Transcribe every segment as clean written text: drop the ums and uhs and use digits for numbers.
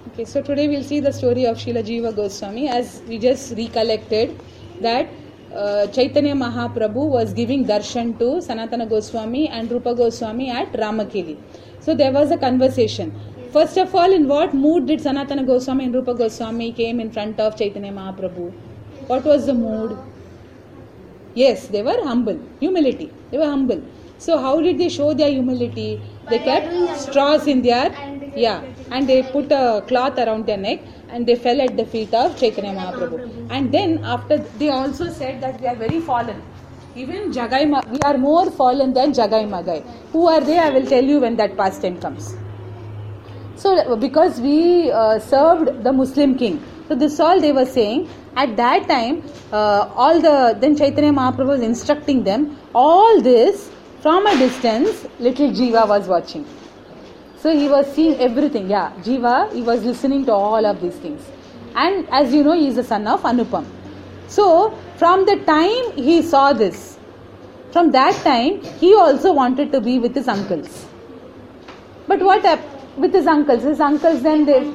Okay, so today we'll see the story of Srila Jiva Goswami. As we just recollected that Chaitanya Mahaprabhu was giving darshan to Sanatana Goswami and Rupa Goswami at Ramakeli. So there was a conversation. First of all, in what mood did Sanatana Goswami and Rupa Goswami came in front of Chaitanya Mahaprabhu? What was the mood? Yes, they were humble. Humility. They were humble. So how did they show their humility? They kept straws in their, and they put a cloth around their neck and they fell at the feet of Chaitanya Mahaprabhu. And then after, they also said that we are very fallen. Even Jagai, we are more fallen than Jagai Magai. Who are they? I will tell you when that pastime comes. So because we served the Muslim king. So this all they were saying. At that time, then Chaitanya Mahaprabhu was instructing them. All this from a distance, little Jiva was watching. So he was seeing everything. Jiva, he was listening to all of these things. And as you know, he is the son of Anupam. So from the time he saw this, from that time, he also wanted to be with his uncles. But what happened with his uncles? His uncles then they...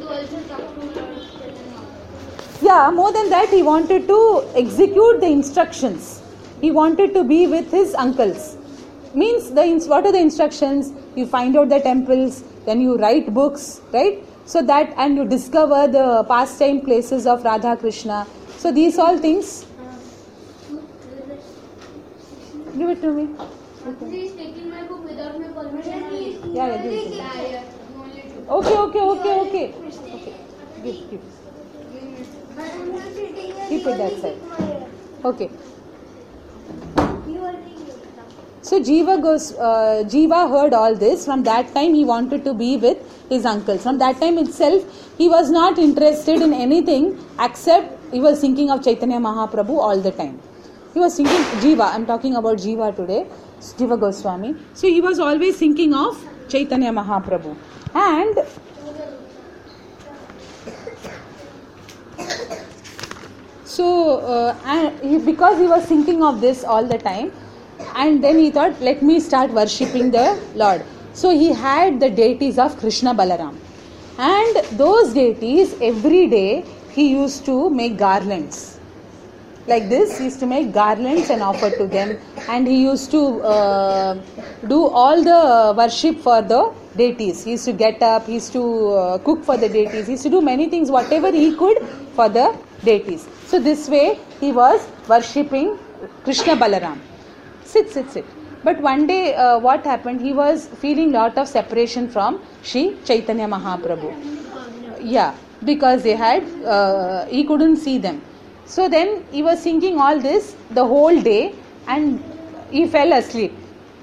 more than that, he wanted to execute the instructions. He wanted to be with his uncles. Means, what are the instructions? You find out the temples, then you write books, right? So that, and you discover the pastime places of Radha Krishna. So these all things. Give it to me. He is taking my book without my permission. Give it. Okay. Give. Keep it that side. Okay. So Jiva heard all this. From that time he wanted to be with his uncles. From that time itself he was not interested in anything except he was thinking of Chaitanya Mahaprabhu all the time. He was thinking Jiva. I'm talking about Jiva today. Jiva Goswami. So he was always thinking of Chaitanya Mahaprabhu. And so because he was thinking of this all the time, and then he thought, let me start worshipping the Lord. So he had the deities of Krishna Balaram. And those deities, every day, he used to make garlands. Like this, he used to make garlands and offer to them. And he used to do all the worship for the deities. He used to get up, he used to cook for the deities. He used to do many things, whatever he could for the deities. So this way, he was worshipping Krishna Balaram. Sit. But one day, what happened? He was feeling lot of separation from Shri Chaitanya Mahaprabhu. Because they had, he couldn't see them. So then he was thinking all this the whole day, and he fell asleep.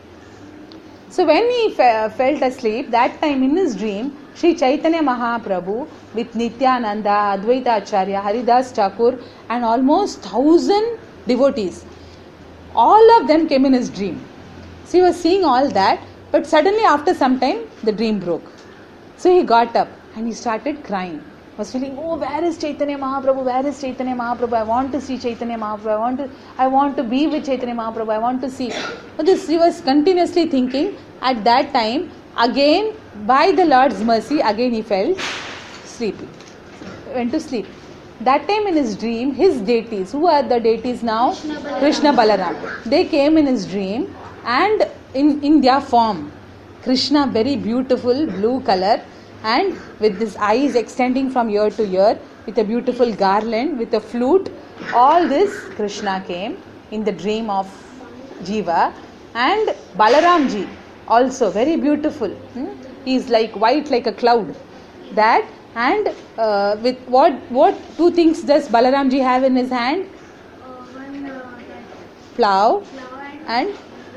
So when he fell asleep, that time in his dream, Shri Chaitanya Mahaprabhu with Nityananda, Advaita Acharya, Haridas Thakur and almost 1,000 devotees, all of them came in his dream. So he was seeing all that, but suddenly after some time the dream broke. So he got up and he started crying. He was feeling, where is Chaitanya Mahaprabhu? Where is Chaitanya Mahaprabhu? I want to see Chaitanya Mahaprabhu. I want to be with Chaitanya Mahaprabhu. I want to see. But this he was continuously thinking. At that time, again, by the Lord's mercy, again he fell sleepy. Went to sleep. That time in his dream, his deities, who are the deities now? Krishna Balaram. They came in his dream and in their form. Krishna, very beautiful blue color, and with his eyes extending from ear to ear, with a beautiful garland, with a flute. All this Krishna came in the dream of Jiva. And Balaramji, also very beautiful. He is like white like a cloud. That. And with what two things does Balaramji have in his hand? One Plow and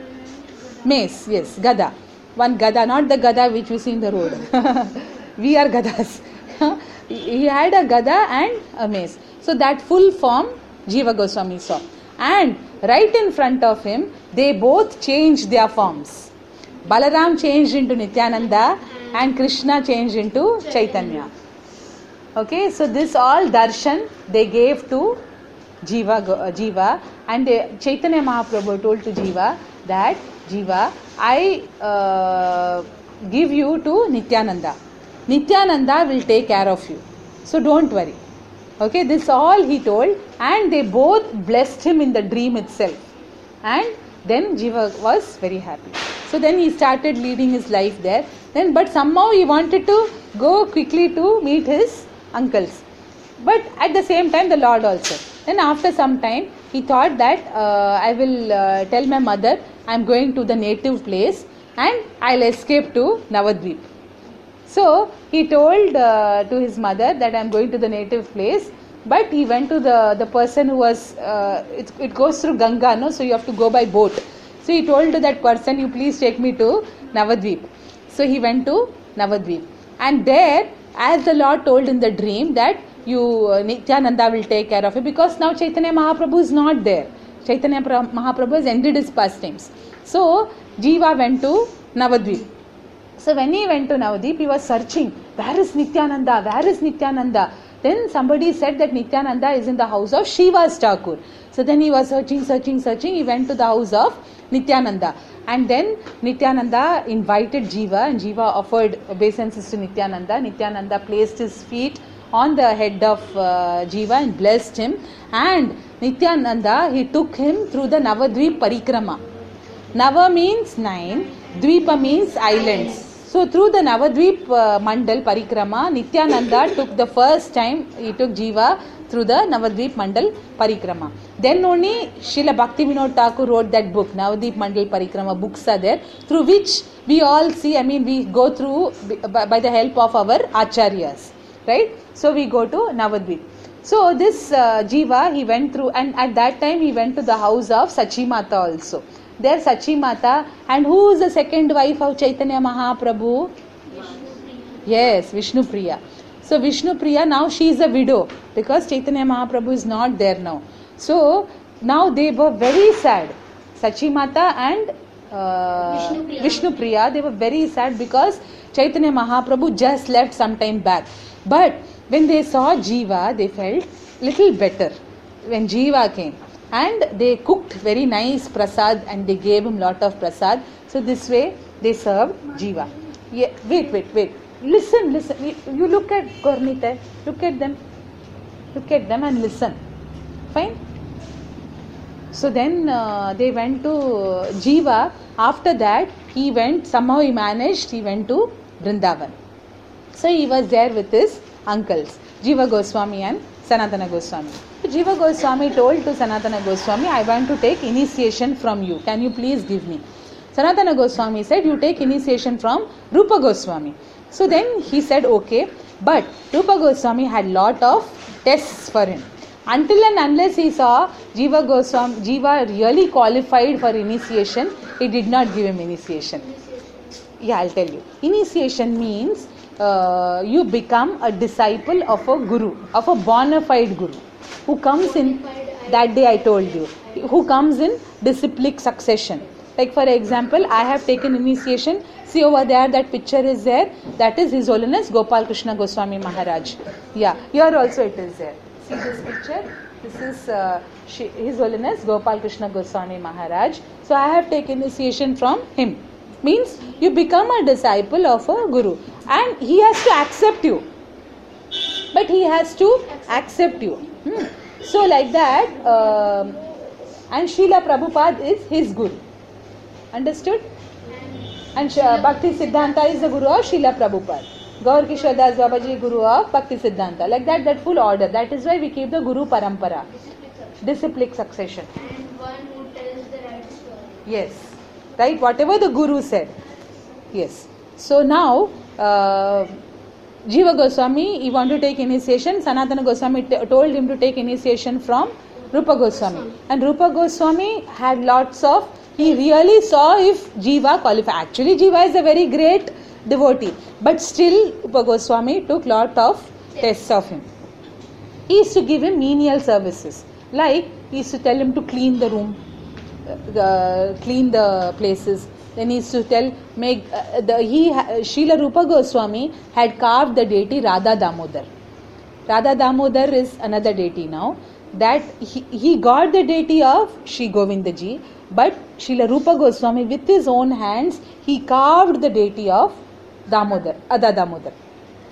mace. Yes, Gada. One Gada, not the Gada which we see in the road. We are Gadas. He had a Gada and a mace. So that full form Jiva Goswami saw. And right in front of him, they both changed their forms. Balaram changed into Nityananda and Krishna changed into Chaitanya. Okay, so this all darshan they gave to Jiva, and Chaitanya Mahaprabhu told to Jiva that Jiva, I give you to Nityananda. Nityananda will take care of you. So don't worry. Okay, this all he told, and they both blessed him in the dream itself. And then Jiva was very happy. So then he started leading his life there. Then, but somehow he wanted to go quickly to meet his uncles. But at the same time, the Lord also. Then after some time, he thought that I will tell my mother I am going to the native place and I'll escape to Navadvip. So he told to his mother that I am going to the native place, but he went to the person who was, it goes through Ganga, no? So you have to go by boat. So he told to that person, you please take me to Navadvip. So he went to Navadvip. And there, as the Lord told in the dream that Nityananda will take care of it, because now Chaitanya Mahaprabhu is not there. Chaitanya Mahaprabhu has ended his pastimes. So Jiva went to Navadvip. So when he went to Navadvip, he was searching, where is Nityananda? Where is Nityananda? Then somebody said that Nityananda is in the house of Shiva's Thakur. So then he was searching. He went to the house of Nityananda. And then Nityananda invited Jiva, and Jiva offered obeisances to Nityananda. Nityananda placed his feet on the head of Jiva and blessed him. And Nityananda, he took him through the Navadvip Parikrama. Nava means 9, Dvipa means islands. So through the Navadvip Mandal Parikrama, Nityananda took the first time, he took Jiva through the Navadvip Mandal Parikrama. Then only Srila Bhaktivinoda Thakur wrote that book, Navadvip Mandal Parikrama, books are there, through which we all see, we go through by the help of our Acharyas, right? So we go to Navadvip. So this Jiva, he went through, and at that time he went to the house of Sachi Mata also. There Sachi Mata, and who is the second wife of Chaitanya Mahaprabhu? Yes, Vishnu Priya. So Vishnu Priya, now she is a widow because Chaitanya Mahaprabhu is not there now. So now they were very sad. Sachi Mata and Vishnu Priya, they were very sad because Chaitanya Mahaprabhu just left some time back. But when they saw Jiva, they felt little better when Jiva came. And they cooked very nice prasad and they gave him lot of prasad. So this way they served Jiva. Yeah, wait. Listen. You look at Gornita. Look at them and listen. Fine? So then they went to Jiva. After that he went to Vrindavan. So he was there with his uncles, Jiva Goswami and Sanatana Goswami. Jiva Goswami told to Sanatana Goswami, I want to take initiation from you. Can you please give me? Sanatana Goswami said, you take initiation from Rupa Goswami. So then he said, okay. But Rupa Goswami had lot of tests for him. Until and unless he saw Jiva really qualified for initiation, he did not give him initiation. Yeah, I'll tell you. Initiation means you become a disciple of a guru, of a bona fide guru, who comes in, that day I told you, who comes in disciplic succession. Like for example, I have taken initiation. See over there, that picture is there. That is His Holiness Gopal Krishna Goswami Maharaj. Yeah, here also it is there. See this picture? This is His Holiness Gopal Krishna Goswami Maharaj. So I have taken initiation from him. Means you become a disciple of a guru. And he has to accept you. But he has to accept you. So like that, and Srila Prabhupada is his guru. Understood? And Bhakti Siddhanta is the guru of Srila Prabhupada. Gaur Kishore Das Babaji guru of Bhakti Siddhanta. Like that full order. That is why we keep the guru parampara. Disciplic succession. And one who tells the right story. Yes. Right? Whatever the guru said. Yes. So now, Jiva Goswami, he wanted to take initiation. Sanatana Goswami told him to take initiation from Rupa Goswami. And Rupa Goswami had lots of, he really saw if Jiva qualified. Actually, Jiva is a very great devotee. But still, Rupa Goswami took lot of tests of him. He used to give him menial services. Like, he used to tell him to clean the room, clean the places. Then he used to tell, Srila Rupa Goswami had carved the deity Radha Damodar. Radha Damodar is another deity now. That he got the deity of Shri Govindaji, but Srila Rupa Goswami with his own hands, he carved the deity of Damodar, Ada Damodar.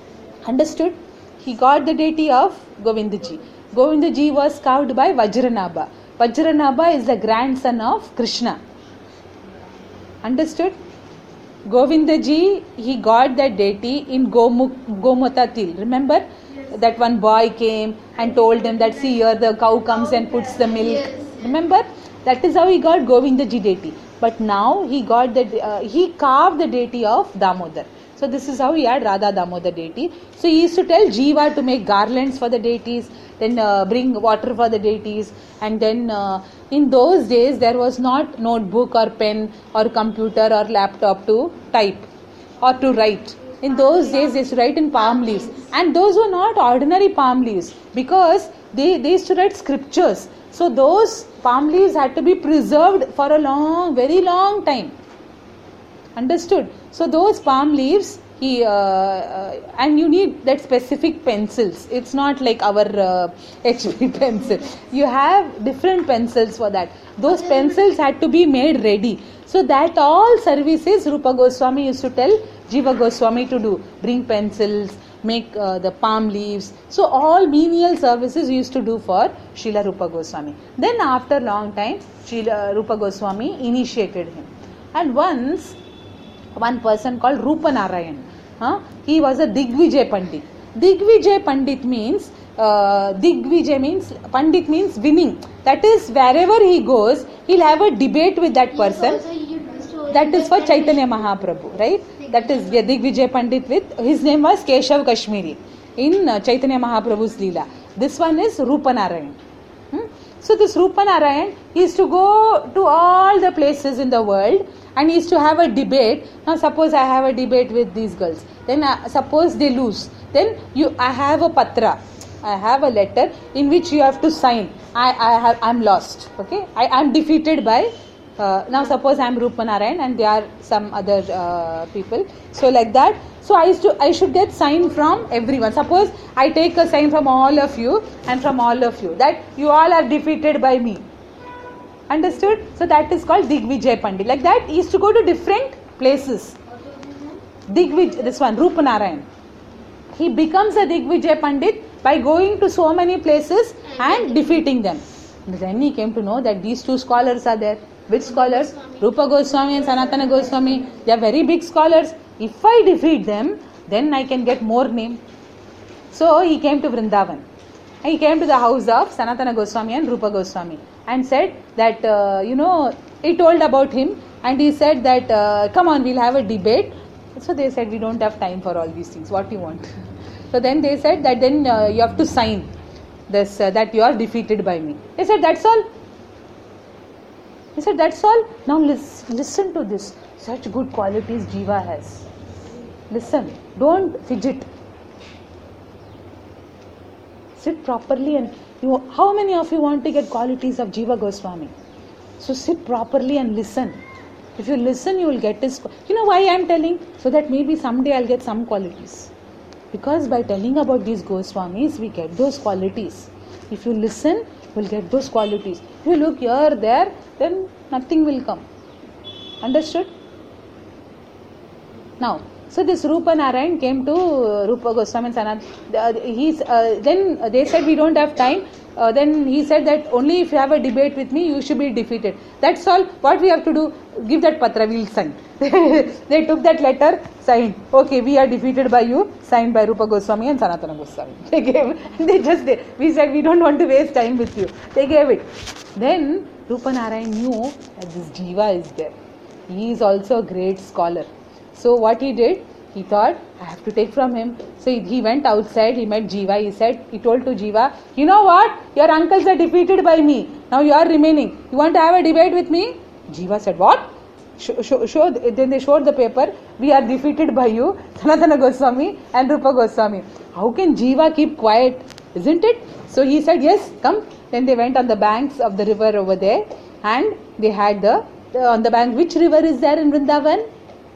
Understood? He got the deity of Govindaji. Govindaji was carved by Vajranabha. Vajranabha is the grandson of Krishna. Understood? Govindaji, he got that deity in Gomata Til. Remember? That one boy came and told him that, see here the cow comes and puts the milk. Remember? That is how he got Govindaji deity. But now he got he carved the deity of Damodar. So this is how he had Radha Damodar deity. So he used to tell Jiva to make garlands for the deities, then bring water for the deities, and then in those days there was not notebook or pen or computer or laptop to type or to write. In those days they used to write in palm leaves, and those were not ordinary palm leaves, because they used to write scriptures. So those palm leaves had to be preserved for a very long time. Understood? So those palm leaves, and you need that specific pencils. It's not like our HB pencil. You have different pencils for that. Those pencils had to be made ready. So that all services Rupa Goswami used to tell Jiva Goswami to do. Bring pencils, make the palm leaves. So all menial services used to do for Srila Rupa Goswami. Then after long time, Srila Rupa Goswami initiated him. And once, one person called Rupa Narayan, he was a Digvijay Pandit. Digvijay Pandit means, Pandit means winning. That is, wherever he goes, he'll have a debate with that person. That is for Chaitanya Mahaprabhu, right? That is Digvijay Pandit with, his name was Keshav Kashmiri in Chaitanya Mahaprabhu's Leela. This one is Rupa Narayan. So this Rupa Narayan, he used to go to all the places in the world and he used to have a debate. Now suppose I have a debate with these girls. Then suppose they lose. Then I have a patra. I have a letter in which you have to sign. I'm lost. Okay? I'm defeated by, now suppose I'm Rupa Narayan and there are some other people. So like that. So I should get sign from everyone. Suppose I take a sign from all of you and from all of you that you all are defeated by me. Understood? So that is called Digvijay Pandit. Like that, he used to go to different places. This one, Rupa Narayan. He becomes a Digvijay Pandit by going to so many places and defeating them. Then he came to know that these two scholars are there. Which scholars? Rupa Goswami and Sanatana Goswami. They are very big scholars. If I defeat them, then I can get more name. So he came to Vrindavan. He came to the house of Sanatana Goswami and Rupa Goswami and said that, he told about him and he said that, come on, we'll have a debate. So they said, we don't have time for all these things. What do you want? So then they said that then you have to sign this, that you are defeated by me. He said, that's all. He said, that's all. Now listen to this. Such good qualities Jiva has. Listen. Don't fidget. Sit properly and how many of you want to get qualities of Jiva Goswami? So sit properly and listen. If you listen, you will get this. You know why I am telling? So that maybe someday I'll get some qualities. Because by telling about these Goswamis, we get those qualities. If you listen, you will get those qualities. If you look here, there, then nothing will come. Understood? Now, so this Rupa Narayan came to Rupa Goswami and Sanat. Then they said, we don't have time. Then he said that only if you have a debate with me, you should be defeated. That's all. What we have to do? Give that patra, we'll sign. They took that letter, signed. Okay, we are defeated by you, signed by Rupa Goswami and Sanatana Goswami. They gave. We said we don't want to waste time with you. They gave it. Then Rupa Narayan knew that this Jiva is there. He is also a great scholar. So what he did, he thought, I have to take from him. So he went outside, he met Jiva, he told to Jiva, you know what, your uncles are defeated by me. Now you are remaining. You want to have a debate with me? Jiva said, what? Then they showed the paper, we are defeated by you, Sanatana Goswami and Rupa Goswami. How can Jiva keep quiet? Isn't it? So he said, yes, come. Then they went on the banks of the river over there and they had on the bank, which river is there in Vrindavan?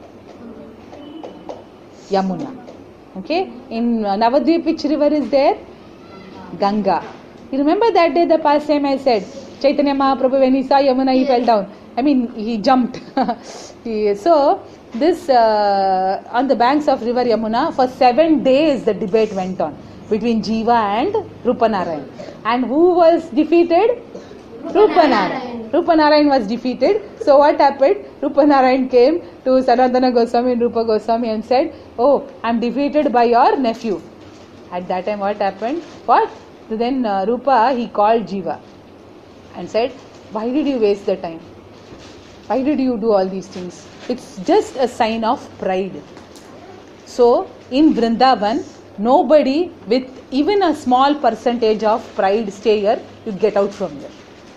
Yamuna. Okay. In Navadvip, which river is there? Ganga. You remember that day, the past time I said, Chaitanya Mahaprabhu, when he saw Yamuna, he fell down. I mean, he jumped. So, this on the banks of river Yamuna for 7 days the debate went on between Jiva and Rupanarayan. And who was defeated? Rupanarayan. Rupanarayan was defeated. So what happened? Rupanarayan came to Sanatana Goswami and Rupa Goswami and said, "Oh, I am defeated by your nephew." At that time what happened? What? So then Rupa, he called Jiva and said, "Why did you waste the time? Why did you do all these things? It's just a sign of pride." So in Vrindavan, nobody with even a small percentage of pride stay here, you get out from here.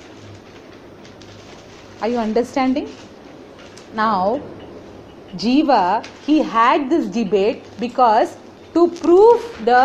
Are you understanding? Now, Jiva, he had this debate because to prove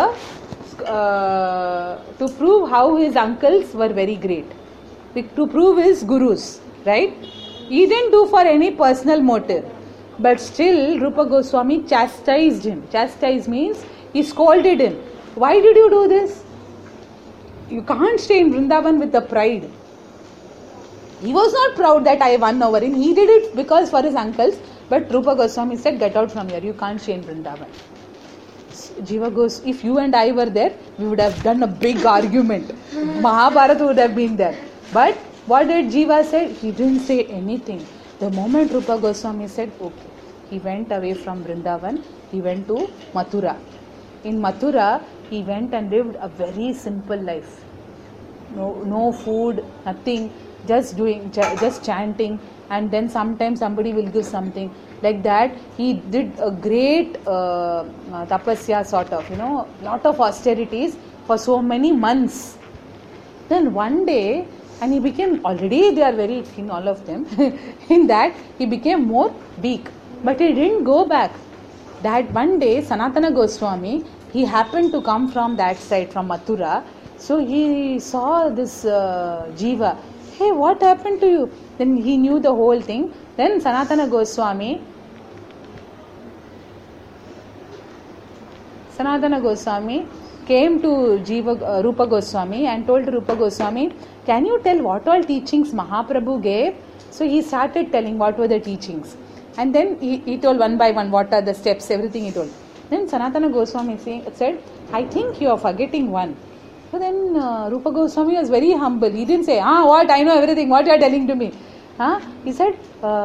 how his uncles were very great, to prove his gurus, right? He didn't do for any personal motive, but still Rupa Goswami chastised him. Chastise means he scolded him. Why did you do this? You can't stay in Vrindavan with the pride. He was not proud that I won over him. He did it because for his uncles. But Rupa Goswami said, "Get out from here. You can't stay in Vrindavan." Jiva goes, "If you and I were there, we would have done a big argument. Mahabharata would have been there." But what did Jiva say? He didn't say anything. The moment Rupa Goswami said, "Okay," he went away from Vrindavan. He went to Mathura. In Mathura, he went and lived a very simple life. No food, nothing. Just chanting, and then sometimes somebody will give something like that. He did a great tapasya sort of, lot of austerities for so many months. Then one day, and he became, already they are very thin, all of them. In that he became more weak, but he didn't go back. That one day Sanatana Goswami, he happened to come from that side, from Mathura. So he saw this Jiva. "Hey, what happened to you?" Then he knew the whole thing. Then Sanatana Goswami came to Rupa Goswami and told Rupa Goswami, "Can you tell what all teachings Mahaprabhu gave?" So he started telling what were the teachings. And then he told one by one what are the steps, everything he told. Then Sanatana Goswami said, "I think you are forgetting one." So then Rupa Goswami was very humble. He didn't say, "What? I know everything. What you are telling to me?" He said,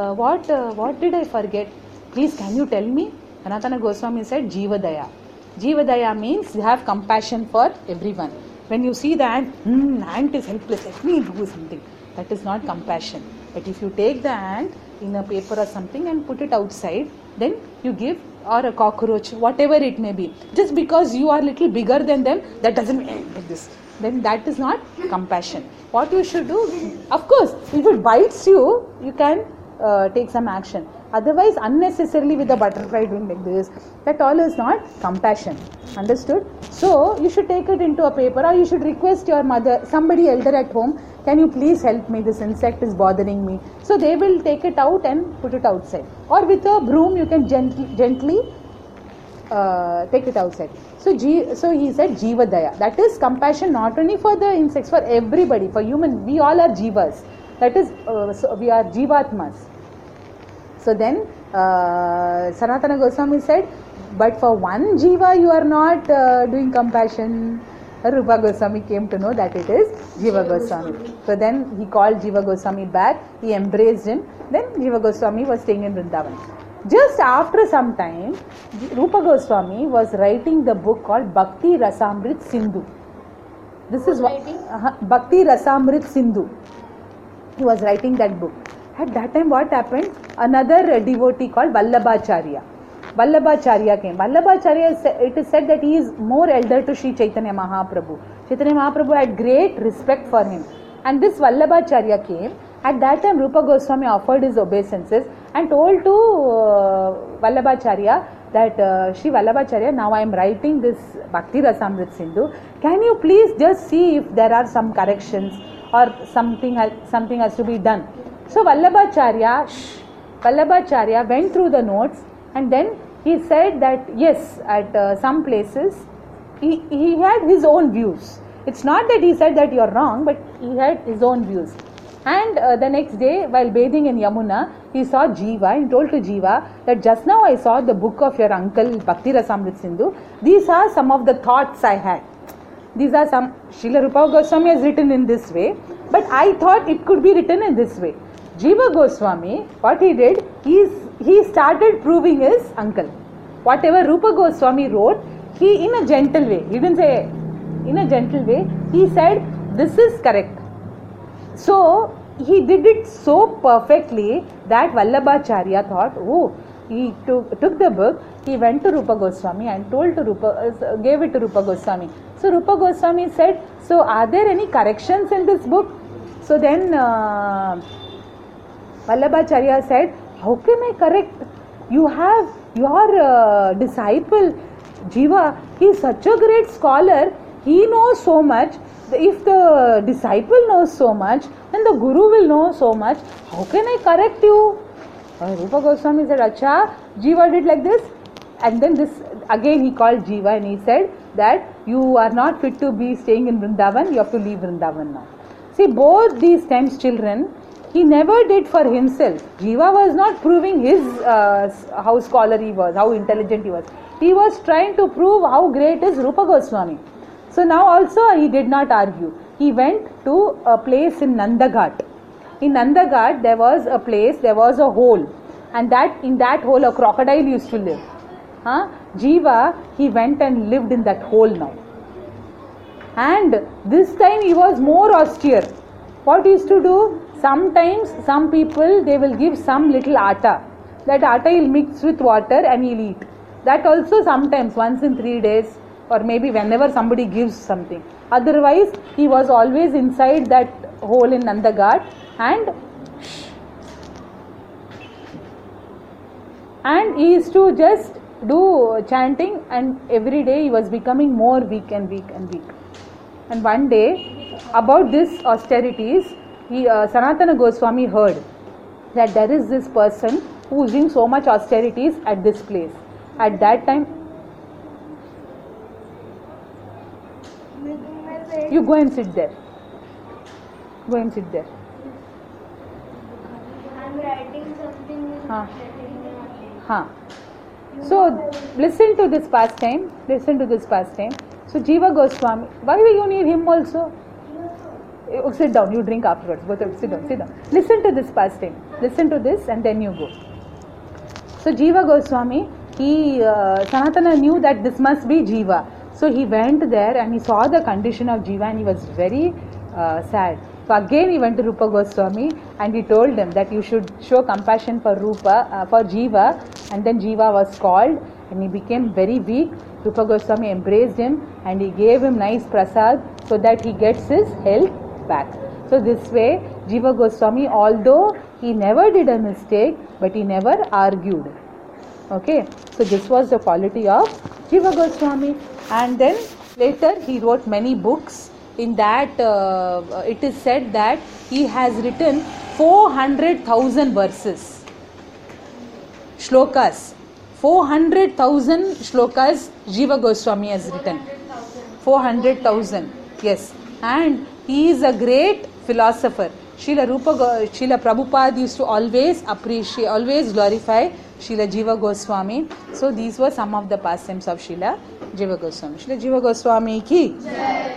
"What did I forget? Please, can you tell me?" Sanatana Goswami said, "Jiva Daya." Jiva Daya means you have compassion for everyone. When you see the ant is helpless, let me do something. That is not compassion. But if you take the ant in a paper or something and put it outside, then you give, or a cockroach, whatever it may be. Just because you are little bigger than them, that doesn't mean like this. Then that is not compassion. What you should do, of course, if it bites you, you can take some action. Otherwise, unnecessarily with the butterfly doing like this, that all is not compassion. Understood? So, you should take it into a paper, or you should request your mother, somebody elder at home, "Can you please help me? This insect is bothering me." So, they will take it out and put it outside. Or with a broom, you can gently take it outside. So he said Jiva Daya. That is compassion not only for the insects, for everybody, for human. We all are Jivas. That is, so we are Jivatmas. So then Sanatana Goswami said, "But for one Jiva you are not doing compassion." Rupa Goswami came to know that it is Jiva Goswami. So then he called Jiva Goswami back. He embraced him. Then Jiva Goswami was staying in Vrindavan. Just after some time, Rupa Goswami was writing the book called Bhakti Rasamrit Sindhu. This is what Bhakti Rasamrit Sindhu. He was writing that book. At that time, what happened? Another devotee called Vallabhacharya. Vallabhacharya came. Vallabhacharya, it is said that he is more elder to Sri Chaitanya Mahaprabhu. Chaitanya Mahaprabhu had great respect for him. And this Vallabhacharya came. At that time, Rupa Goswami offered his obeisances and told to Vallabhacharya that Sri Vallabhacharya, now I am writing this Bhakti Rasamrit Sindhu. Can you please just see if there are some corrections or something has to be done? So Vallabhacharya went through the notes, and then he said that yes, at some places he had his own views. It's not that he said that you are wrong, but he had his own views. And the next day, while bathing in Yamuna, he saw Jiva and told to Jiva that just now I saw the book of your uncle Bhakti Rasamrit Sindhu. These are some of the thoughts I had. These are some, Srila Rupa Goswami has written in this way, but I thought it could be written in this way. Jiva Goswami, what he did, he started proving his uncle. Whatever Rupa Goswami wrote, he in a gentle way, he didn't say in a gentle way, he said this is correct. So he did it so perfectly that Vallabhacharya thought, oh, he took the book, he went to Rupa Goswami and gave it to Rupa Goswami. So Rupa Goswami said, so are there any corrections in this book? So then Vallabhacharya said, how can I correct? You have your disciple Jiva, he is such a great scholar, he knows so much. If the disciple knows so much, then the Guru will know so much. How can I correct you? Rupa Goswami said, Acha, Jiva did like this. And then this, again he called Jiva and he said that you are not fit to be staying in Vrindavan, you have to leave Vrindavan now. See, both these times children, he never did for himself. Jiva was not proving his how scholar he was, how intelligent he was. He was trying to prove how great is Rupa Goswami. So now also he did not argue. He went to a place in Nandaghat. In Nandaghat there was a place, there was a hole, and in that hole a crocodile used to live. Jiva, he went and lived in that hole now. And this time he was more austere. What he used to do? Sometimes some people, they will give some little atta. That atta he'll mix with water and he'll eat. That also sometimes, once in 3 days, or maybe whenever somebody gives something. Otherwise, he was always inside that hole in Nandaghat and he used to just do chanting, and every day he was becoming more weak and weak and weak. And one day, about this austerities, Sanatana Goswami heard that there is this person who is doing so much austerities at this place. At that time, you go and sit there. Go and sit there. I'm writing something. So listen to this pastime. Listen to this pastime. So Jiva Goswami, why do you need him also? Sit down. You drink afterwards. Sit down. Sit down. Listen to this pastime. Listen to this, and then you go. So Jiva Goswami, Sanatana knew that this must be Jiva. So he went there and he saw the condition of Jiva and he was very sad. So again he went to Rupa Goswami and he told him that you should show compassion for Jiva, and then Jiva was called and he became very weak. Rupa Goswami embraced him and he gave him nice prasad so that he gets his health back. So this way Jiva Goswami, although he never did a mistake, but he never argued. Okay, so this was the quality of Jiva Goswami. And then later he wrote many books. In that it is said that he has written 400,000 verses, shlokas. 400,000 shlokas Jiva Goswami has written. 400,000, yes. And he is a great philosopher. Srila Prabhupada used to always glorify Srila Jiva Goswami. So these were some of the pastimes of Srila Jiva Goswami. Srila Jiva Goswami ki